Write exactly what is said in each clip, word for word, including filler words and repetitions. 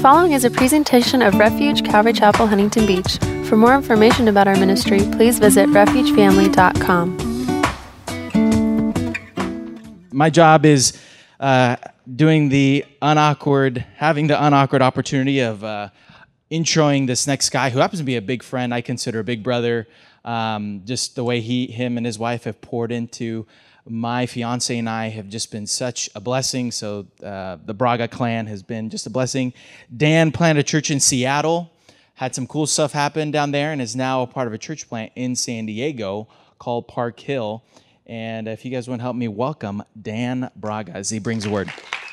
following is a presentation of Refuge Calvary Chapel, Huntington Beach. For more information about our ministry, please visit refuge family dot com. My job is uh, doing the unawkward, having the unawkward opportunity of uh, introing this next guy who happens to be a big friend. I consider a big brother. Um, just the way he, him, and his wife have poured into my fiance and I have just been such a blessing. So uh, the Braga clan has been just a blessing. Dan planted a church in Seattle, had some cool stuff happen down there, and is now a part of a church plant in San Diego called Park Hill. And if you guys want to help me welcome Dan Braga as he brings the word.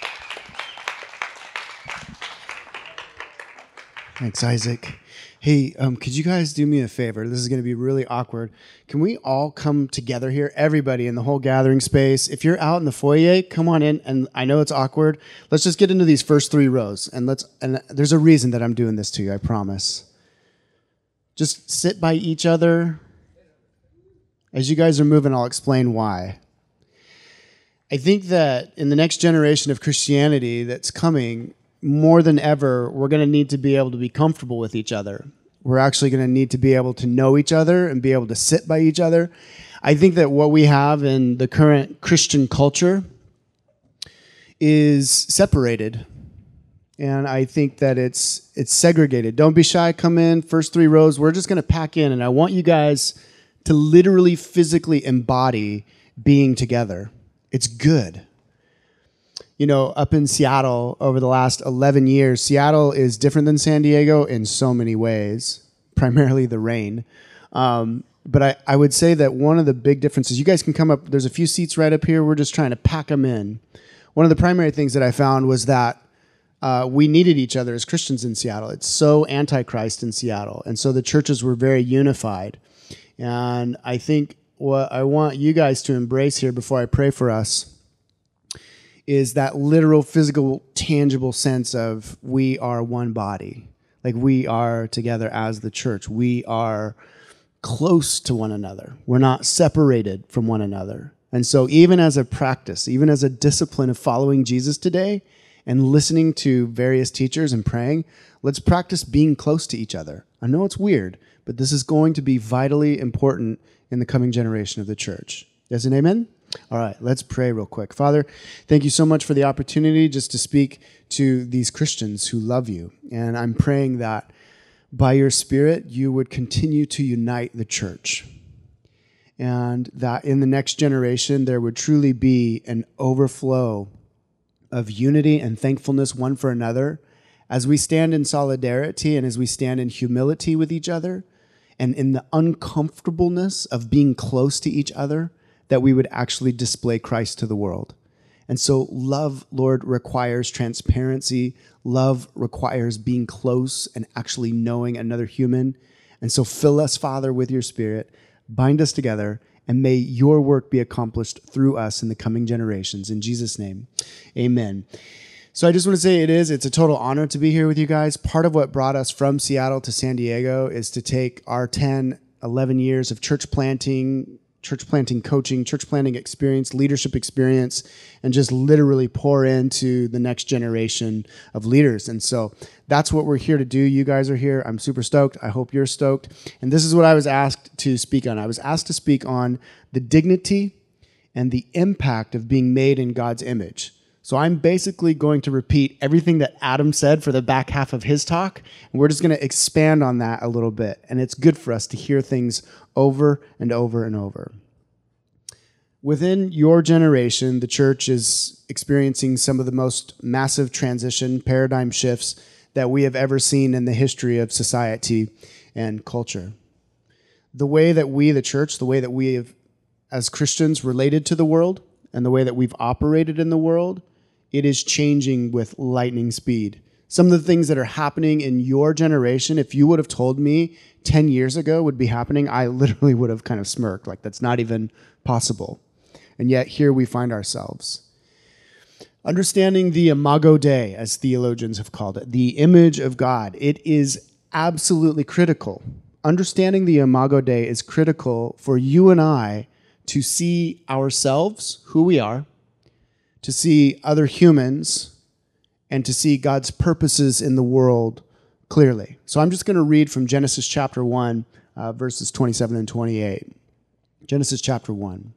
Thanks, Isaac. Hey, um, could you guys do me a favor? This is going to be really awkward. Can we all come together here, everybody in the whole gathering space? If you're out in the foyer, come on in. And I know it's awkward. Let's just get into these first three rows. And let's. And there's a reason that I'm doing this to you, I promise. Just sit by each other. As you guys are moving, I'll explain why. I think that in the next generation of Christianity that's coming, more than ever, we're going to need to be able to be comfortable with each other. We're actually going to need to be able to know each other and be able to sit by each other. I think that what we have in the current Christian culture is separated. And I think that it's it's segregated. Don't be shy, come in, first three rows. We're just going to pack in, and I want you guys to literally physically embody being together. It's good. You know, up in Seattle over the last eleven years, Seattle is different than San Diego in so many ways, primarily the rain. Um, but I, I would say that one of the big differences, you guys can come up, there's a few seats right up here. We're just trying to pack them in. One of the primary things that I found was that uh, we needed each other as Christians in Seattle. It's so anti-Christ in Seattle. And so the churches were very unified. And I think what I want you guys to embrace here before I pray for us is that literal, physical, tangible sense of we are one body. Like we are together as the church. We are close to one another. We're not separated from one another. And so even as a practice, even as a discipline of following Jesus today and listening to various teachers and praying, let's practice being close to each other. I know it's weird, but this is going to be vitally important in the coming generation of the church. Yes and amen? All right, let's pray real quick. Father, thank you so much for the opportunity just to speak to these Christians who love you. And I'm praying that by your Spirit, you would continue to unite the church. And that in the next generation, there would truly be an overflow of unity and thankfulness one for another as we stand in solidarity and as we stand in humility with each other and in the uncomfortableness of being close to each other, that we would actually display Christ to the world. And so love, Lord, requires transparency. Love requires being close and actually knowing another human. And so fill us, Father, with your Spirit, bind us together, and may your work be accomplished through us in the coming generations. In Jesus' name, amen. So I just want to say it is, it's a total honor to be here with you guys. Part of what brought us from Seattle to San Diego is to take our ten, eleven years of church planting, church planting coaching, church planting experience, leadership experience, and just literally pour into the next generation of leaders. And so that's what we're here to do. You guys are here. I'm super stoked. I hope you're stoked. And this is what I was asked to speak on. I was asked to speak on the dignity and the impact of being made in God's image. So I'm basically going to repeat everything that Adam said for the back half of his talk, and we're just going to expand on that a little bit. And it's good for us to hear things over and over and over. Within your generation, the church is experiencing some of the most massive transition paradigm shifts that we have ever seen in the history of society and culture. The way that we, the church, the way that we have, as Christians, related to the world and the way that we've operated in the world, it is changing with lightning speed. Some of the things that are happening in your generation, if you would have told me ten years ago would be happening, I literally would have kind of smirked, like that's not even possible. And yet here we find ourselves. Understanding the Imago Dei, as theologians have called it, the image of God, it is absolutely critical. Understanding the Imago Dei is critical for you and I to see ourselves, who we are, to see other humans, and to see God's purposes in the world clearly. So I'm just going to read from Genesis chapter one, uh, verses twenty-seven and twenty-eight. Genesis chapter one.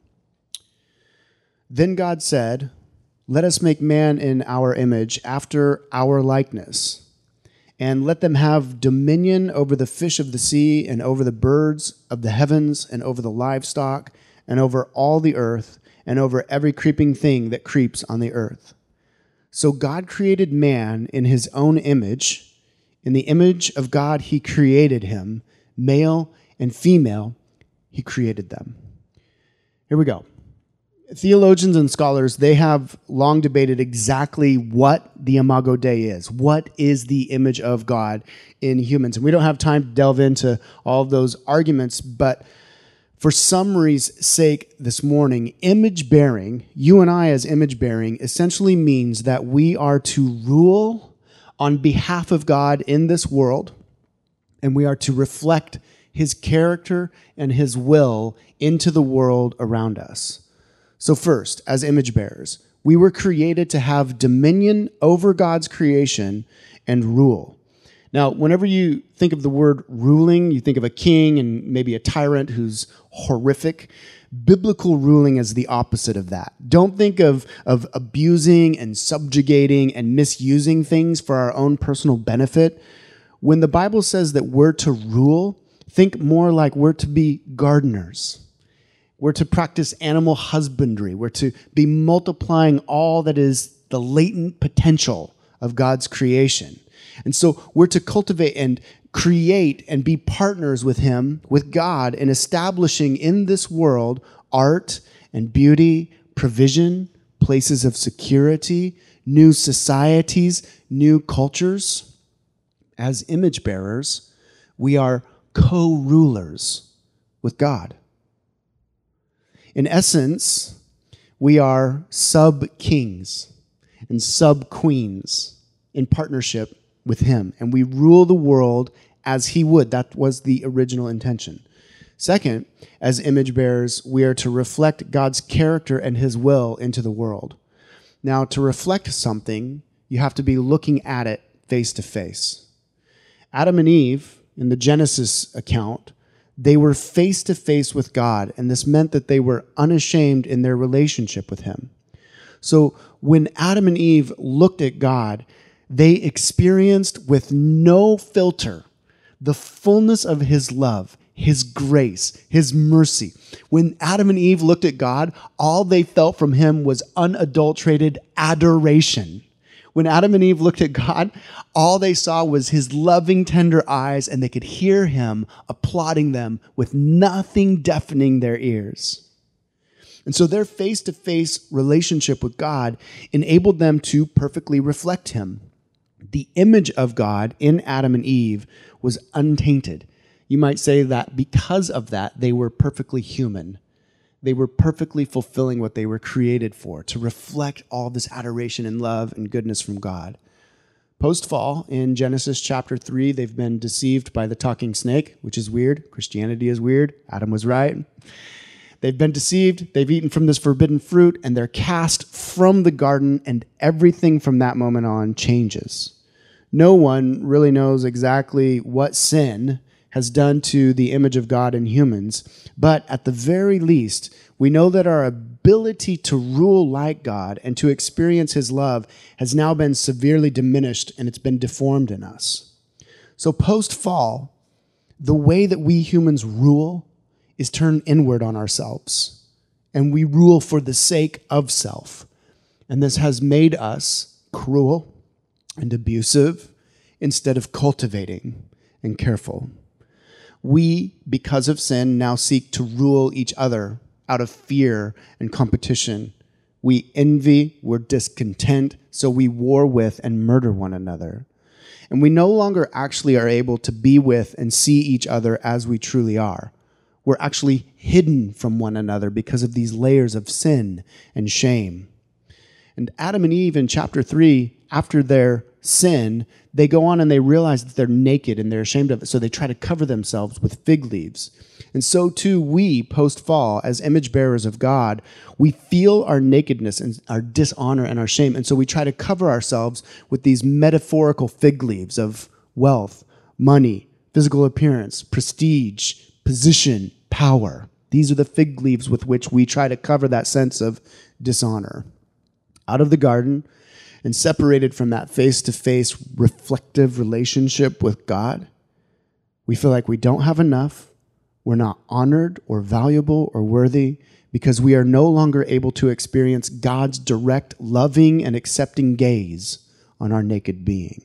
Then God said, "Let us make man in our image, after our likeness, and let them have dominion over the fish of the sea, and over the birds of the heavens, and over the livestock, and over all the earth, and over every creeping thing that creeps on the earth." So God created man in his own image. In the image of God he created him. Male and female he created them. Here we go. Theologians and scholars, they have long debated exactly what the Imago Dei is. What is the image of God in humans? And we don't have time to delve into all of those arguments, but for summary's sake this morning, image bearing, you and I as image bearing, essentially means that we are to rule on behalf of God in this world, and we are to reflect his character and his will into the world around us. So first, as image bearers, we were created to have dominion over God's creation and rule. Now, whenever you think of the word ruling, you think of a king and maybe a tyrant who's horrific. Biblical ruling is the opposite of that. Don't think of, of abusing and subjugating and misusing things for our own personal benefit. When the Bible says that we're to rule, think more like we're to be gardeners. We're to practice animal husbandry. We're to be multiplying all that is the latent potential of God's creation. And so we're to cultivate and create and be partners with him, with God, in establishing in this world art and beauty, provision, places of security, new societies, new cultures. As image bearers, we are co-rulers with God. In essence, we are sub-kings and sub-queens in partnership with him, and we rule the world as he would. That was the original intention. Second, as image bearers, we are to reflect God's character and his will into the world. Now, to reflect something, you have to be looking at it face to face. Adam and Eve, in the Genesis account, they were face to face with God, and this meant that they were unashamed in their relationship with him. So when Adam and Eve looked at God, they experienced with no filter the fullness of his love, his grace, his mercy. When Adam and Eve looked at God, all they felt from him was unadulterated adoration. When Adam and Eve looked at God, all they saw was his loving, tender eyes, and they could hear him applauding them with nothing deafening their ears. And so their face-to-face relationship with God enabled them to perfectly reflect him. The image of God in Adam and Eve was untainted. You might say that because of that, they were perfectly human. They were perfectly fulfilling what they were created for, to reflect all this adoration and love and goodness from God. Post-fall, in Genesis chapter three, they've been deceived by the talking snake, which is weird. Christianity is weird. Adam was right. They've been deceived. They've eaten from this forbidden fruit, and they're cast from the garden, and everything from that moment on changes. No one really knows exactly what sin has done to the image of God in humans, but at the very least, we know that our ability to rule like God and to experience his love has now been severely diminished, and it's been deformed in us. So post-fall, the way that we humans rule is turn inward on ourselves, and we rule for the sake of self. And this has made us cruel and abusive instead of cultivating and careful. We, because of sin, now seek to rule each other out of fear and competition. We envy, we're discontent, so we war with and murder one another. And we no longer actually are able to be with and see each other as we truly are. We're actually hidden from one another because of these layers of sin and shame. And Adam and Eve in chapter three, after their sin, they go on and they realize that they're naked and they're ashamed of it, so they try to cover themselves with fig leaves. And so too we, post-fall, as image bearers of God, we feel our nakedness and our dishonor and our shame, and so we try to cover ourselves with these metaphorical fig leaves of wealth, money, physical appearance, prestige, position, power. These are the fig leaves with which we try to cover that sense of dishonor. Out of the garden and separated from that face-to-face reflective relationship with God, we feel like we don't have enough, we're not honored or valuable or worthy, because we are no longer able to experience God's direct, loving, and accepting gaze on our naked being.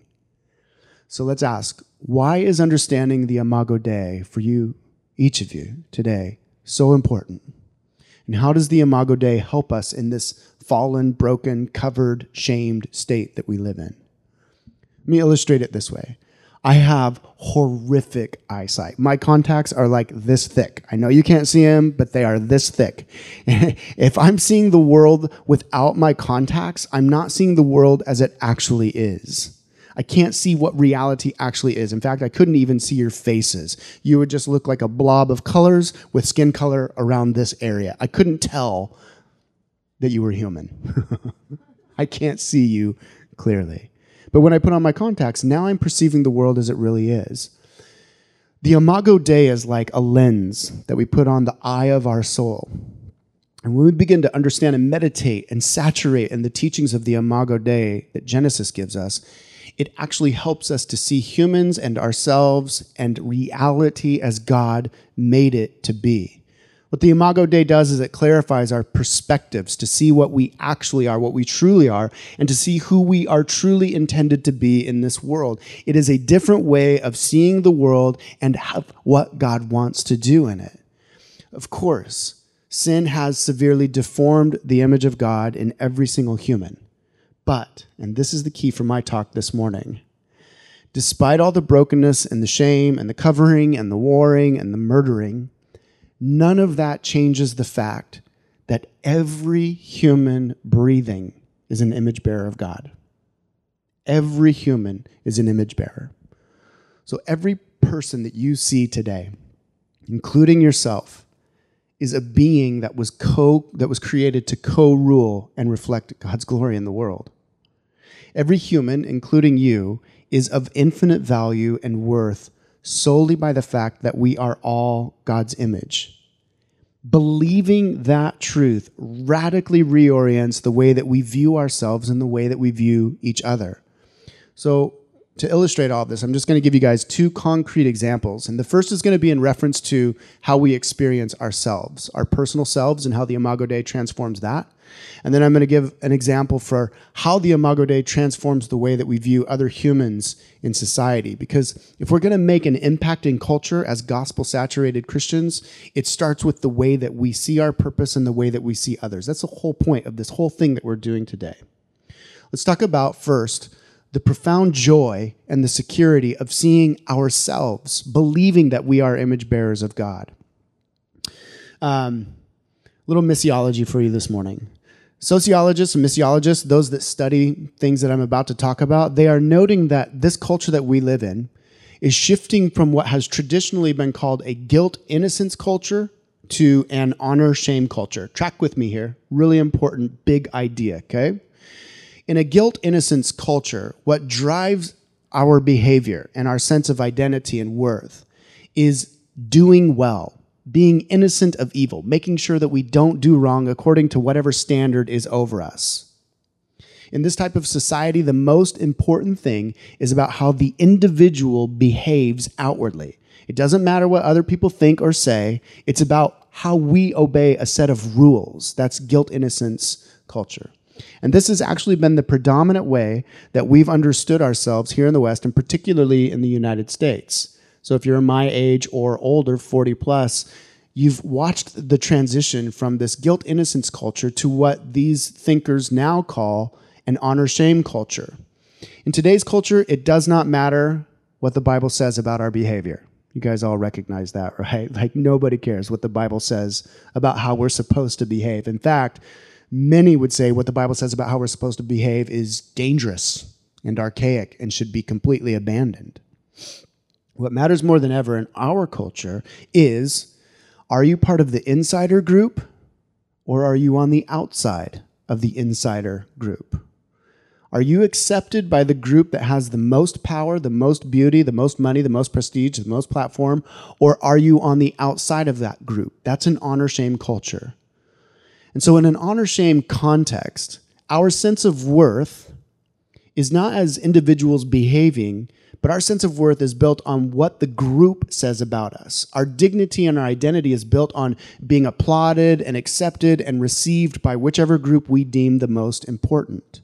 So let's ask, why is understanding the Imago Dei for you, each of you, today, so important? And how does the Imago Dei help us in this fallen, broken, covered, shamed state that we live in? Let me illustrate it this way. I have horrific eyesight. My contacts are like this thick. I know you can't see them, but they are this thick. If I'm seeing the world without my contacts, I'm not seeing the world as it actually is. I can't see what reality actually is. In fact, I couldn't even see your faces. You would just look like a blob of colors with skin color around this area. I couldn't tell that you were human. I can't see you clearly. But when I put on my contacts, now I'm perceiving the world as it really is. The Imago Dei is like a lens that we put on the eye of our soul. And when we begin to understand and meditate and saturate in the teachings of the Imago Dei that Genesis gives us, it actually helps us to see humans and ourselves and reality as God made it to be. What the Imago Dei does is it clarifies our perspectives to see what we actually are, what we truly are, and to see who we are truly intended to be in this world. It is a different way of seeing the world and what God wants to do in it. Of course, sin has severely deformed the image of God in every single human. But, and this is the key for my talk this morning, despite all the brokenness and the shame and the covering and the warring and the murdering, none of that changes the fact that every human breathing is an image bearer of God. Every human is an image bearer. So every person that you see today, including yourself, is a being that was co that was created to co-rule and reflect God's glory in the world. Every human, including you, is of infinite value and worth solely by the fact that we are all God's image. Believing that truth radically reorients the way that we view ourselves and the way that we view each other. So, to illustrate all of this, I'm just going to give you guys two concrete examples. And the first is going to be in reference to how we experience ourselves, our personal selves, and how the Imago Dei transforms that. And then I'm going to give an example for how the Imago Dei transforms the way that we view other humans in society. Because if we're going to make an impact in culture as gospel-saturated Christians, it starts with the way that we see our purpose and the way that we see others. That's the whole point of this whole thing that we're doing today. Let's talk about first the profound joy and the security of seeing ourselves, believing that we are image bearers of God. Um, little missiology for you this morning. Sociologists and missiologists, those that study things that I'm about to talk about, they are noting that this culture that we live in is shifting from what has traditionally been called a guilt-innocence culture to an honor-shame culture. Track with me here. Really important, big idea, okay? In a guilt-innocence culture, what drives our behavior and our sense of identity and worth is doing well, being innocent of evil, making sure that we don't do wrong according to whatever standard is over us. In this type of society, the most important thing is about how the individual behaves outwardly. It doesn't matter what other people think or say. It's about how we obey a set of rules. That's guilt-innocence culture. And this has actually been the predominant way that we've understood ourselves here in the West, and particularly in the United States. So if you're my age or older, forty plus, you've watched the transition from this guilt-innocence culture to what these thinkers now call an honor-shame culture. In today's culture, it does not matter what the Bible says about our behavior. You guys all recognize that, right? Like nobody cares what the Bible says about how we're supposed to behave. In fact, many would say what the Bible says about how we're supposed to behave is dangerous, and archaic and should be completely abandoned. What matters more than ever in our culture is, are you part of the insider group or are you on the outside of the insider group? Are you accepted by the group that has the most power, the most beauty, the most money, the most prestige, the most platform, or are you on the outside of that group? That's an honor-shame culture. And so in an honor-shame context, our sense of worth is not as individuals behaving, but our sense of worth is built on what the group says about us. Our dignity and our identity is built on being applauded and accepted and received by whichever group we deem the most important.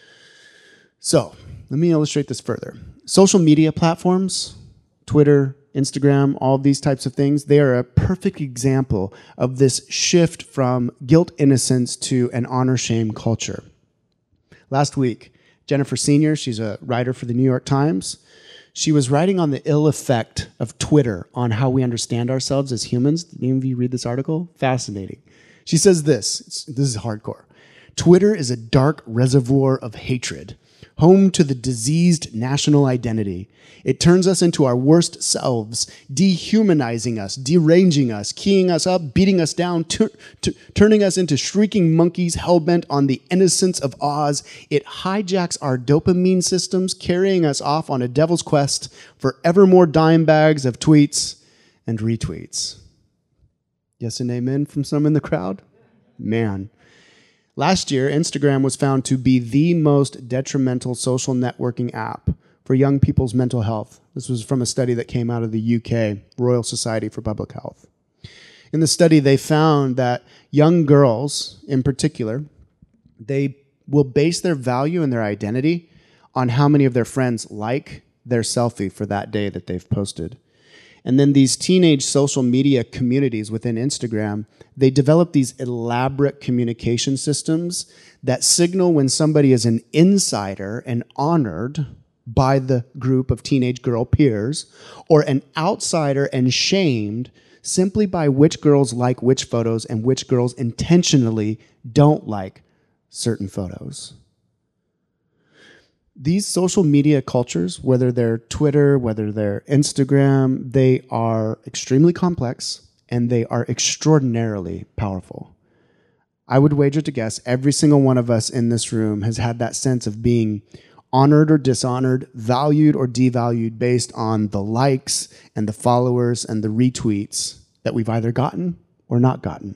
So, let me illustrate this further. Social media platforms, Twitter, Instagram, all of these types of things, they are a perfect example of this shift from guilt innocence to an honor-shame culture. Last week, Jennifer Senior, she's a writer for the New York Times, she was writing on the ill effect of Twitter on how we understand ourselves as humans. Did any of you read this article? Fascinating. She says this, it's, this is hardcore. Twitter is a dark reservoir of hatred, home to the diseased national identity. It turns us into our worst selves, dehumanizing us, deranging us, keying us up, beating us down, tur- t- turning us into shrieking monkeys hell-bent on the innocence of Oz. It hijacks our dopamine systems, carrying us off on a devil's quest for ever more dime bags of tweets and retweets. Yes and amen from some in the crowd? Man. Last year, Instagram was found to be the most detrimental social networking app for young people's mental health. This was from a study that came out of the U K, Royal Society for Public Health. In the study, they found that young girls, in particular, they will base their value and their identity on how many of their friends like their selfie for that day that they've posted. And then these teenage social media communities within Instagram, they develop these elaborate communication systems that signal when somebody is an insider and honored by the group of teenage girl peers, or an outsider and shamed simply by which girls like which photos and which girls intentionally don't like certain photos. These social media cultures, whether they're Twitter, whether they're Instagram, they are extremely complex and they are extraordinarily powerful. I would wager to guess every single one of us in this room has had that sense of being honored or dishonored, valued or devalued based on the likes and the followers and the retweets that we've either gotten or not gotten.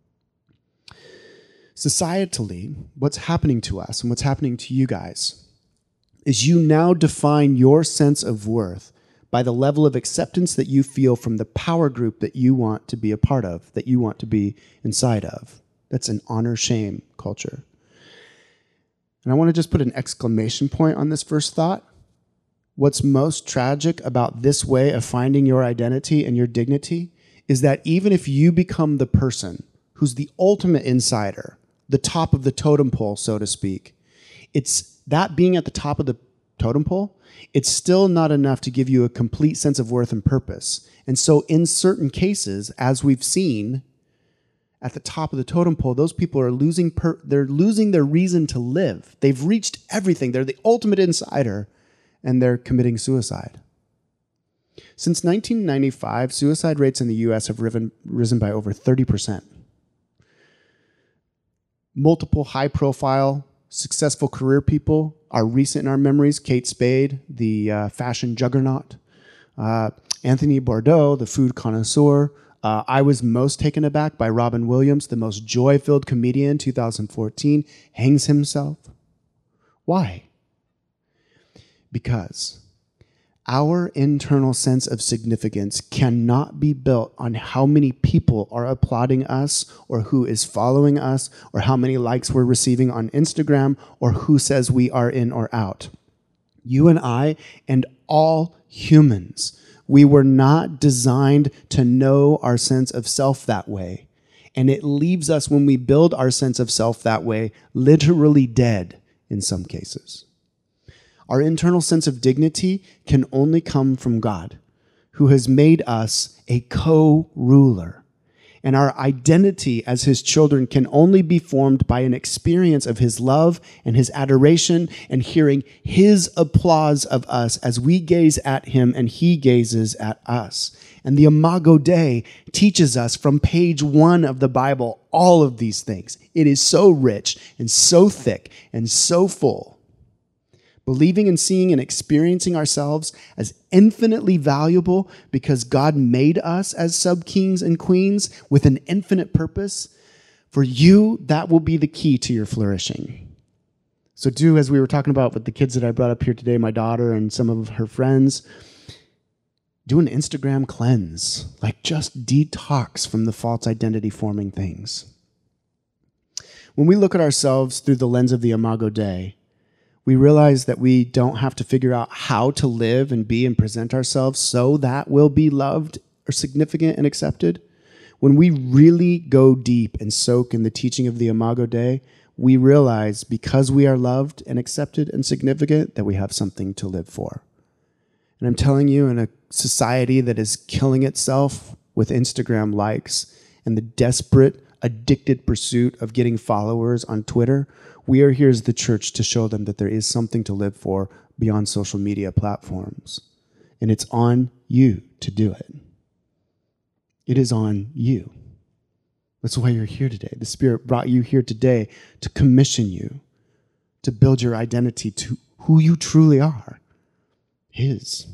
Societally, what's happening to us and what's happening to you guys is you now define your sense of worth by the level of acceptance that you feel from the power group that you want to be a part of, that you want to be inside of. That's an honor-shame culture. And I want to just put an exclamation point on this first thought. What's most tragic about this way of finding your identity and your dignity is that even if you become the person who's the ultimate insider, the top of the totem pole, so to speak, it's that being at the top of the totem pole, it's still not enough to give you a complete sense of worth and purpose. And so in certain cases, as we've seen, at the top of the totem pole, those people are losing per- they're losing their reason to live. They've reached everything. They're the ultimate insider, and they're committing suicide. Since nineteen ninety-five, suicide rates in the U S have risen, risen by over thirty percent. Multiple high-profile successful career people are recent in our memories. Kate Spade, the uh, fashion juggernaut. Uh, Anthony Bourdain, the food connoisseur. Uh, I was most taken aback by Robin Williams, the most joy-filled comedian, two thousand fourteen, hangs himself. Why? Because our internal sense of significance cannot be built on how many people are applauding us or who is following us or how many likes we're receiving on Instagram or who says we are in or out. You and I and all humans, we were not designed to know our sense of self that way. And it leaves us, when we build our sense of self that way, literally dead in some cases. Our internal sense of dignity can only come from God, who has made us a co-ruler. And our identity as his children can only be formed by an experience of his love and his adoration and hearing his applause of us as we gaze at him and he gazes at us. And the Imago Dei teaches us from page one of the Bible all of these things. It is so rich and so thick and so full. Believing and seeing and experiencing ourselves as infinitely valuable because God made us as sub-kings and queens with an infinite purpose, for you, that will be the key to your flourishing. So do, as we were talking about with the kids that I brought up here today, my daughter and some of her friends, do an Instagram cleanse, like just detox from the false identity forming things. When we look at ourselves through the lens of the Imago Dei, we realize that we don't have to figure out how to live and be and present ourselves so that we'll be loved or significant and accepted. When we really go deep and soak in the teaching of the Imago Dei, we realize because we are loved and accepted and significant that we have something to live for. And I'm telling you, in a society that is killing itself with Instagram likes and the desperate, addicted pursuit of getting followers on Twitter, we are here as the church to show them that there is something to live for beyond social media platforms. And it's on you to do it. It is on you. That's why you're here today. The Spirit brought you here today to commission you, to build your identity to who you truly are. His.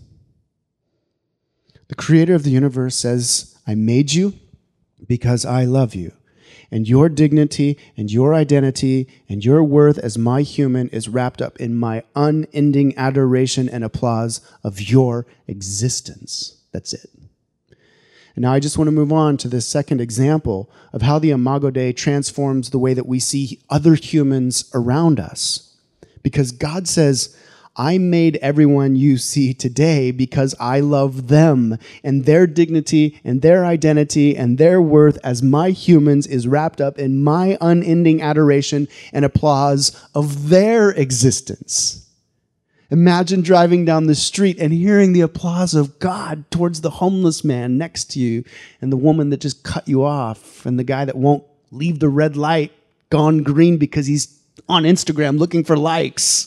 The creator of the universe says, I made you because I love you. And your dignity and your identity and your worth as my human is wrapped up in my unending adoration and applause of your existence. That's it. And now I just want to move on to this second example of how the Imago Dei transforms the way that we see other humans around us. Because God says, I made everyone you see today because I love them, and their dignity and their identity and their worth as my humans is wrapped up in my unending adoration and applause of their existence. Imagine driving down the street and hearing the applause of God towards the homeless man next to you and the woman that just cut you off and the guy that won't leave the red light gone green because he's on Instagram looking for likes.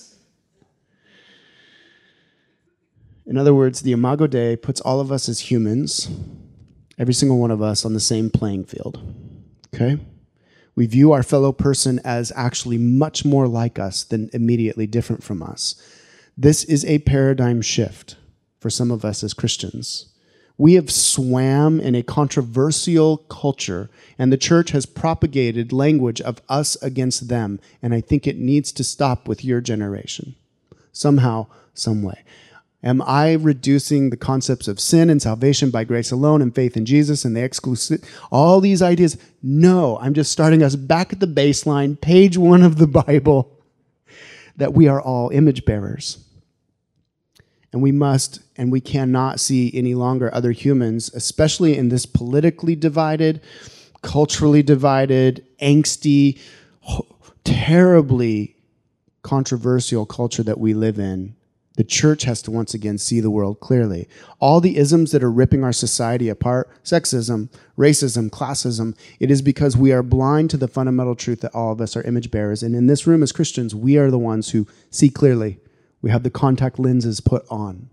In other words, the Imago Dei puts all of us as humans, every single one of us, on the same playing field. Okay? We view our fellow person as actually much more like us than immediately different from us. This is a paradigm shift for some of us as Christians. We have swam in a controversial culture, and the church has propagated language of us against them, and I think it needs to stop with your generation, somehow, some way. Am I reducing the concepts of sin and salvation by grace alone and faith in Jesus and the exclusive, all these ideas? No, I'm just starting us back at the baseline, page one of the Bible, that we are all image bearers. And we must and we cannot see any longer other humans, especially in this politically divided, culturally divided, angsty, terribly controversial culture that we live in. The church has to once again see the world clearly. All the isms that are ripping our society apart, sexism, racism, classism, it is because we are blind to the fundamental truth that all of us are image bearers. And in this room as Christians, we are the ones who see clearly. We have the contact lenses put on.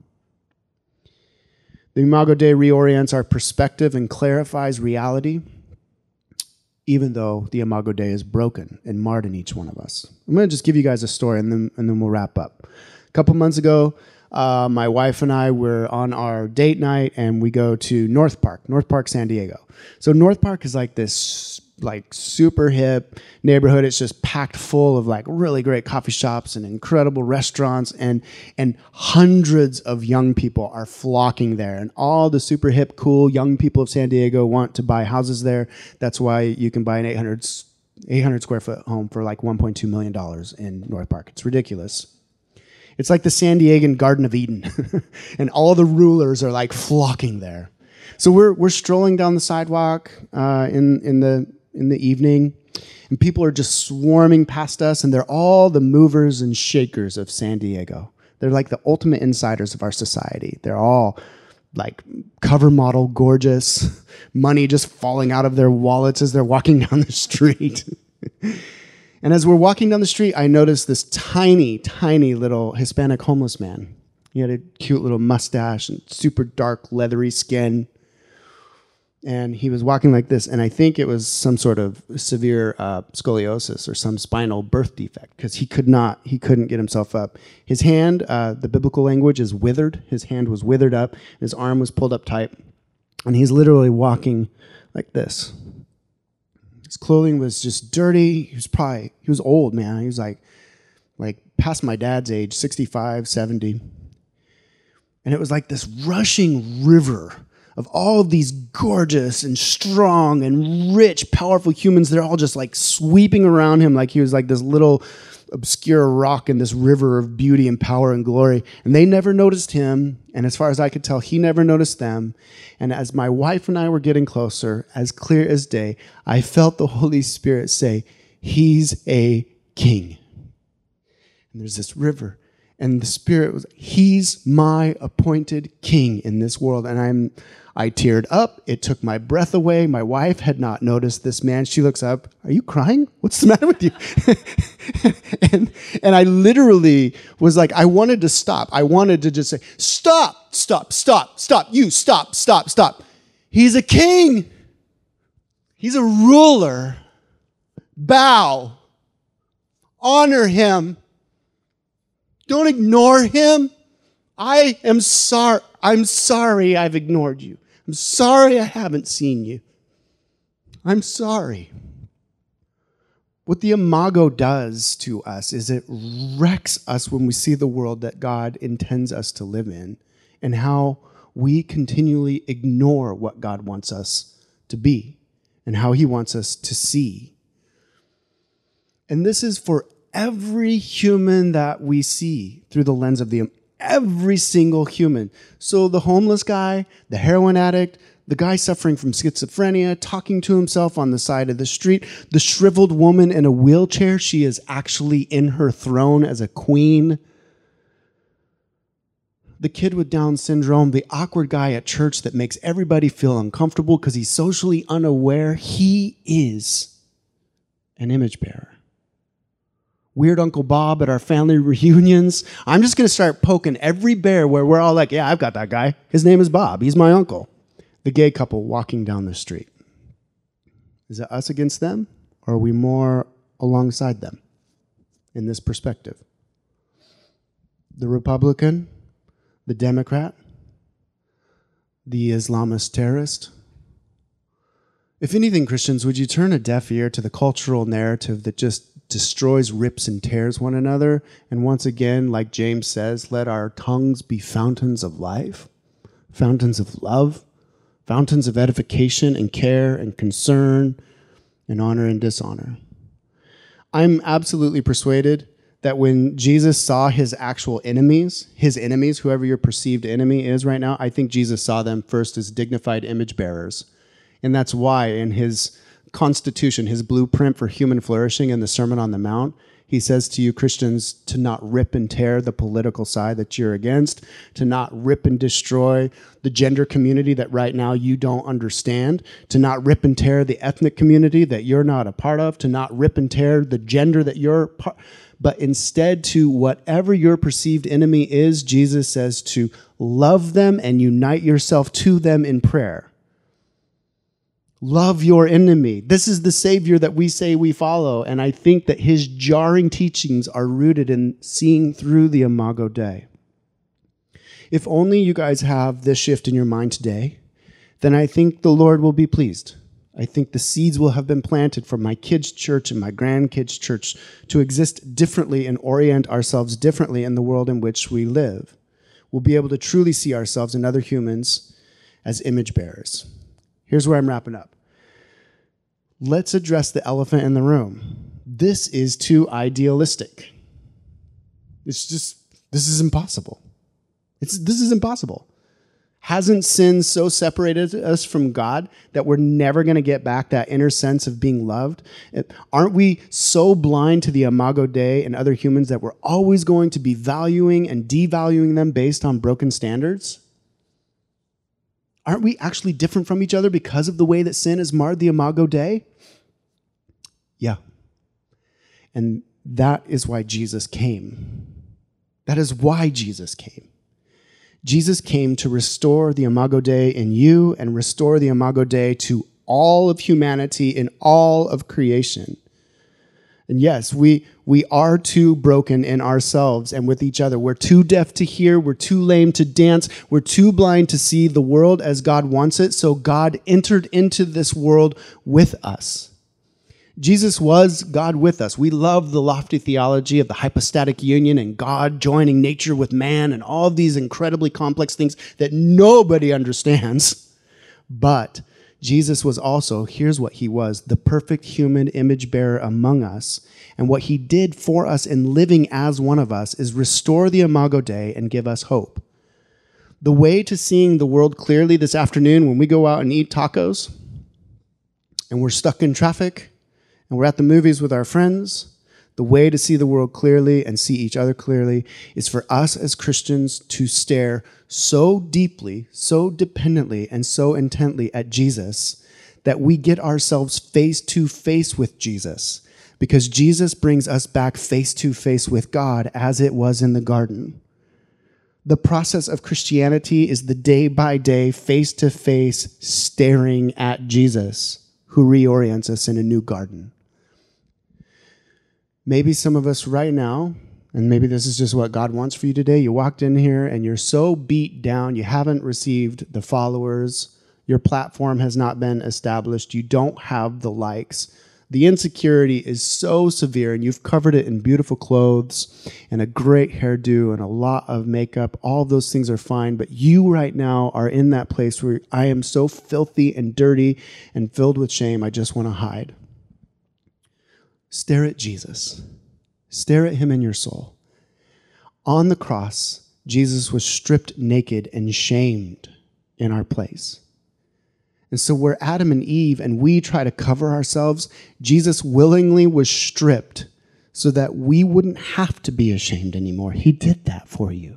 The Imago Dei reorients our perspective and clarifies reality, even though the Imago Dei is broken and marred in each one of us. I'm going to just give you guys a story, and then, and then we'll wrap up. A couple months ago, uh, my wife and I were on our date night, and we go to North Park, North Park, San Diego. So North Park is like this like super hip neighborhood. It's just packed full of like really great coffee shops and incredible restaurants, and and hundreds of young people are flocking there. And all the super hip, cool young people of San Diego want to buy houses there. That's why you can buy an eight hundred, eight hundred square foot home for like one point two million dollars in North Park. It's ridiculous. It's like the San Diegan Garden of Eden, and all the rulers are like flocking there. So we're we're strolling down the sidewalk uh, in in the in the evening, and people are just swarming past us, and they're all the movers and shakers of San Diego. They're like the ultimate insiders of our society. They're all like cover model gorgeous, money just falling out of their wallets as they're walking down the street. And as we're walking down the street, I noticed this tiny, tiny little Hispanic homeless man. He had a cute little mustache and super dark, leathery skin. And he was walking like this, and I think it was some sort of severe uh, scoliosis or some spinal birth defect, because he could not, he couldn't get himself up. His hand, uh, the biblical language is withered. His hand was withered up. His arm was pulled up tight, and he's literally walking like this. His clothing was just dirty. He was probably, he was old, man. He was like, like past my dad's age, sixty-five, seventy. And it was like this rushing river of all of these gorgeous and strong and rich, powerful humans. They're all just like sweeping around him like he was like this little obscure rock in this river of beauty and power and glory. And they never noticed him. And as far as I could tell, he never noticed them. And as my wife and I were getting closer, as clear as day, I felt the Holy Spirit say, he's a king. And there's this river. And the Spirit was, he's my appointed king in this world. And I'm, I teared up. It took my breath away. My wife had not noticed this man. She looks up, are you crying? What's the matter with you? and, and I literally was like, I wanted to stop. I wanted to just say, stop, stop, stop, stop. You stop, stop, stop. He's a king. He's a ruler. Bow. Honor him. Don't ignore him. I am sorry. I'm sorry I've ignored you. I'm sorry I haven't seen you. I'm sorry. What the Imago does to us is it wrecks us when we see the world that God intends us to live in and how we continually ignore what God wants us to be and how he wants us to see. And this is for every human that we see through the lens of the every single human. So the homeless guy, the heroin addict, the guy suffering from schizophrenia, talking to himself on the side of the street, the shriveled woman in a wheelchair, she is actually in her throne as a queen. The kid with Down syndrome, the awkward guy at church that makes everybody feel uncomfortable because he's socially unaware, he is an image bearer. Weird Uncle Bob at our family reunions. I'm just going to start poking every bear where we're all like, yeah, I've got that guy. His name is Bob. He's my uncle. The gay couple walking down the street. Is it us against them, or are we more alongside them in this perspective? The Republican, the Democrat, the Islamist terrorist. If anything, Christians, would you turn a deaf ear to the cultural narrative that just destroys, rips, and tears one another? And once again, like James says, let our tongues be fountains of life, fountains of love, fountains of edification and care and concern and honor and dishonor. I'm absolutely persuaded that when Jesus saw his actual enemies, his enemies, whoever your perceived enemy is right now, I think Jesus saw them first as dignified image bearers. And that's why in his constitution, his blueprint for human flourishing in the Sermon on the Mount, he says to you Christians to not rip and tear the political side that you're against, to not rip and destroy the gender community that right now you don't understand, to not rip and tear the ethnic community that you're not a part of, to not rip and tear the gender that you're part, but instead to whatever your perceived enemy is, Jesus says to love them and unite yourself to them in prayer. Love your enemy. This is the Savior that we say we follow, and I think that his jarring teachings are rooted in seeing through the Imago Dei. If only you guys have this shift in your mind today, then I think the Lord will be pleased. I think the seeds will have been planted for my kids' church and my grandkids' church to exist differently and orient ourselves differently in the world in which we live. We'll be able to truly see ourselves and other humans as image bearers. Here's where I'm wrapping up. Let's address the elephant in the room. This is too idealistic. It's just, this is impossible. It's, this is impossible. Hasn't sin so separated us from God that we're never going to get back that inner sense of being loved? Aren't we so blind to the Imago Dei and other humans that we're always going to be valuing and devaluing them based on broken standards? Aren't we actually different from each other because of the way that sin has marred the Imago Dei? Yeah. And that is why Jesus came. That is why Jesus came. Jesus came to restore the Imago Dei in you and restore the Imago Dei to all of humanity in all of creation. And yes, we we are too broken in ourselves and with each other. We're too deaf to hear. We're too lame to dance. We're too blind to see the world as God wants it. So God entered into this world with us. Jesus was God with us. We love the lofty theology of the hypostatic union and God joining nature with man and all of these incredibly complex things that nobody understands. But Jesus was also, here's what he was, the perfect human image bearer among us. And what he did for us in living as one of us is restore the Imago Dei and give us hope. The way to seeing the world clearly this afternoon when we go out and eat tacos and we're stuck in traffic and we're at the movies with our friends, the way to see the world clearly and see each other clearly is for us as Christians to stare so deeply, so dependently, and so intently at Jesus that we get ourselves face to face with Jesus, because Jesus brings us back face to face with God as it was in the garden. The process of Christianity is the day by day, face to face staring at Jesus, who reorients us in a new garden. Maybe some of us right now, and maybe this is just what God wants for you today, you walked in here and you're so beat down, you haven't received the followers, your platform has not been established, you don't have the likes. The insecurity is so severe and you've covered it in beautiful clothes and a great hairdo and a lot of makeup. All of those things are fine, but you right now are in that place where I am so filthy and dirty and filled with shame, I just want to hide. Stare at Jesus. Stare at him in your soul. On the cross, Jesus was stripped naked and shamed in our place. And so where Adam and Eve and we try to cover ourselves, Jesus willingly was stripped so that we wouldn't have to be ashamed anymore. He did that for you.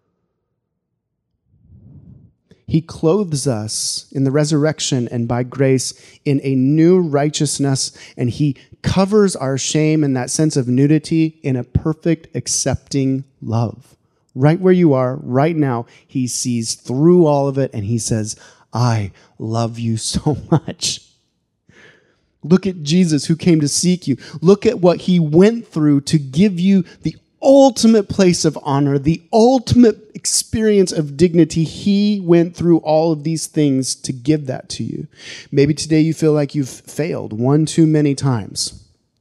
He clothes us in the resurrection and by grace in a new righteousness, and he covers our shame and that sense of nudity in a perfect, accepting love. Right where you are, right now, he sees through all of it, and he says, I love you so much. Look at Jesus who came to seek you. Look at what he went through to give you the ultimate place of honor, the ultimate experience of dignity. He went through all of these things to give that to you. Maybe today you feel like you've failed one too many times.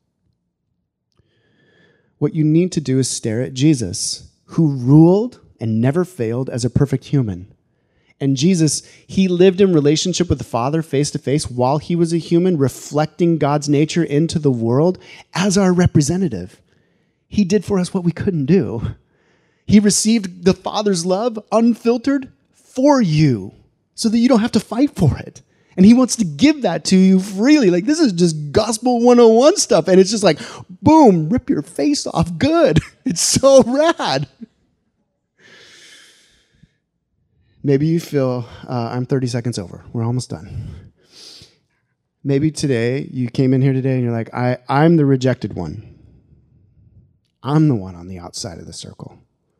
What you need to do is stare at Jesus, who ruled and never failed as a perfect human. And Jesus, he lived in relationship with the Father face to face while he was a human, reflecting God's nature into the world as our representative. He did for us what we couldn't do. He received the Father's love unfiltered for you so that you don't have to fight for it. And he wants to give that to you freely. Like, this is just gospel one oh one stuff. And it's just like, boom, rip your face off. Good. It's so rad. Maybe you feel, uh, I'm thirty seconds over. We're almost done. Maybe today, you came in here today and you're like, I, I'm the rejected one. I'm the one on the outside of the circle.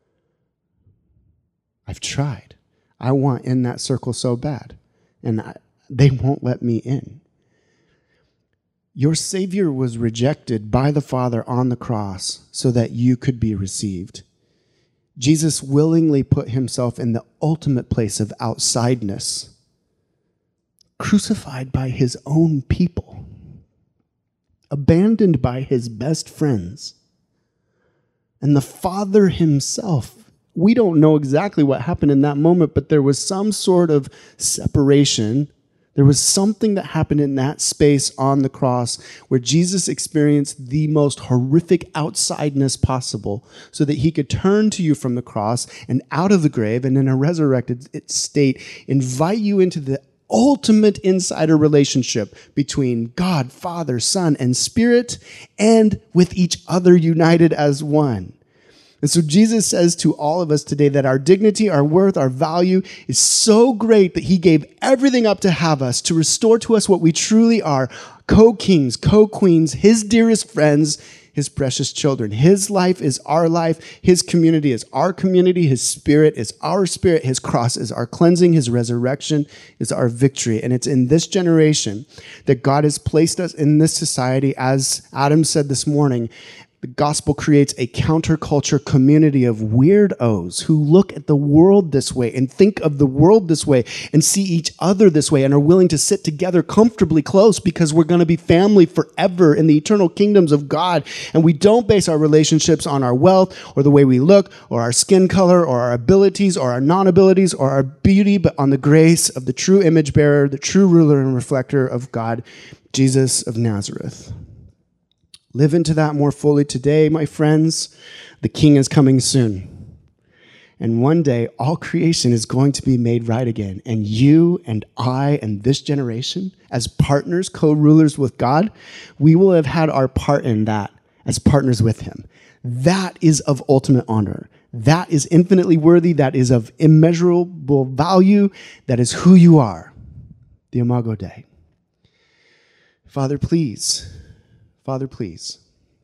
I've tried. I want in that circle so bad. And I, they won't let me in. Your Savior was rejected by the Father on the cross so that you could be received. Jesus willingly put himself in the ultimate place of outsideness, crucified by his own people, abandoned by his best friends. And the Father himself, we don't know exactly what happened in that moment, but there was some sort of separation. There was something that happened in that space on the cross where Jesus experienced the most horrific outsideness possible so that he could turn to you from the cross and out of the grave and in a resurrected state, invite you into the ultimate insider relationship between God, Father, Son, and Spirit, and with each other united as one. And so Jesus says to all of us today that our dignity, our worth, our value is so great that he gave everything up to have us, to restore to us what we truly are, co-kings, co-queens, his dearest friends, his precious children. His life is our life. His community is our community. His spirit is our spirit. His cross is our cleansing. His resurrection is our victory. And it's in this generation that God has placed us in this society. As Adam said this morning, the gospel creates a counterculture community of weirdos who look at the world this way and think of the world this way and see each other this way and are willing to sit together comfortably close because we're going to be family forever in the eternal kingdoms of God. And we don't base our relationships on our wealth or the way we look or our skin color or our abilities or our non-abilities or our beauty, but on the grace of the true image bearer, the true ruler and reflector of God, Jesus of Nazareth. Live into that more fully today, my friends. The King is coming soon. And one day, all creation is going to be made right again. And you and I and this generation, as partners, co-rulers with God, we will have had our part in that as partners with him. That is of ultimate honor. That is infinitely worthy. That is of immeasurable value. That is who you are. The Imago Dei. Father, please... Father, please.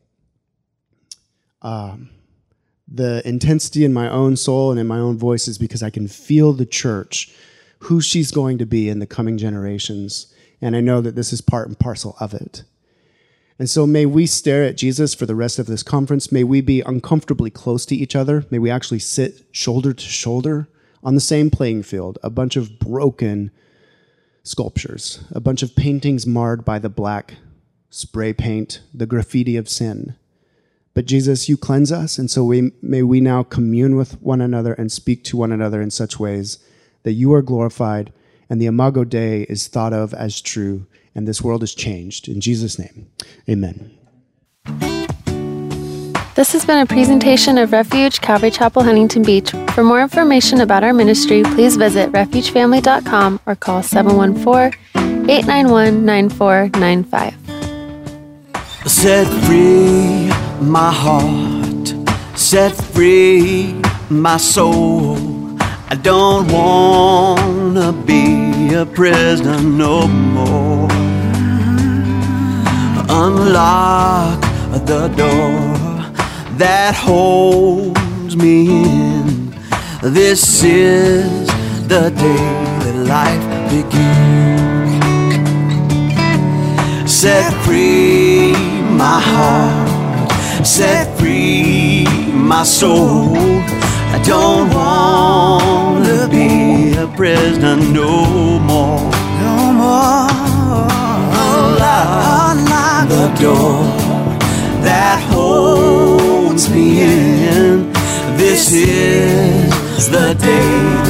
Um, the intensity in my own soul and in my own voice is because I can feel the church, who she's going to be in the coming generations. And I know that this is part and parcel of it. And so may we stare at Jesus for the rest of this conference. May we be uncomfortably close to each other. May we actually sit shoulder to shoulder on the same playing field, a bunch of broken sculptures, a bunch of paintings marred by the black spray paint, the graffiti of sin. But Jesus, you cleanse us, and so we, may we now commune with one another and speak to one another in such ways that you are glorified and the Imago Dei is thought of as true, and this world is changed. In Jesus' name, amen. This has been a presentation of Refuge Calvary Chapel, Huntington Beach. For more information about our ministry, please visit refuge family dot com or call seven one four, eight nine one, nine four nine five. Set free my heart, set free my soul. I don't wanna be a prisoner no more. Unlock the door that holds me in. This is the day that life begins. Set free my heart, set free my soul. I don't wanna be a prisoner no more. No more. Unlock, unlock the door that holds me in. This is the day